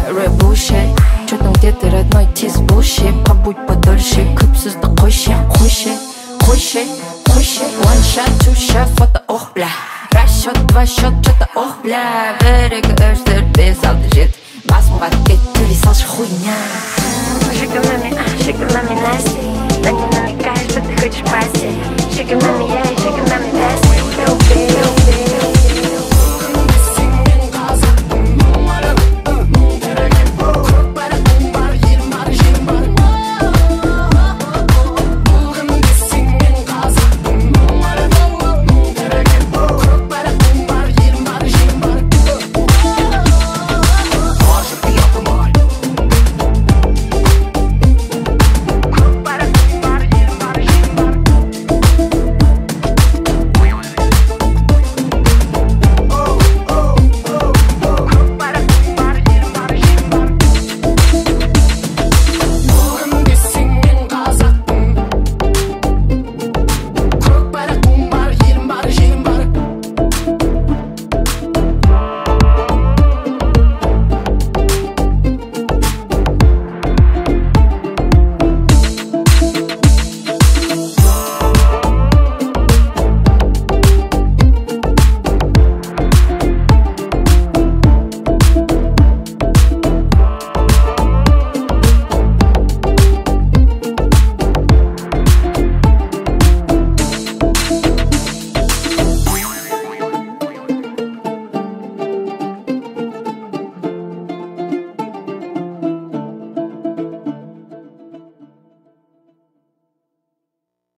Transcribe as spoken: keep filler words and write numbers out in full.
red bullshit. Чё там где-то родной тиз bullshit. Побудь подольше, клип созда қойшы, қойшы, қойшы, қойшы. One shot, two shot, фото, ох, бля. Раз счет, два счет, что-то, ох, бля. Берега, үш, төрт, бес, алты, жеті. Басымға кет, төлей салшы хуйня. Шикай, мами, шикай, мами, Настя. Да не намекай, что ты хочешь пасти. Шикай, мами, я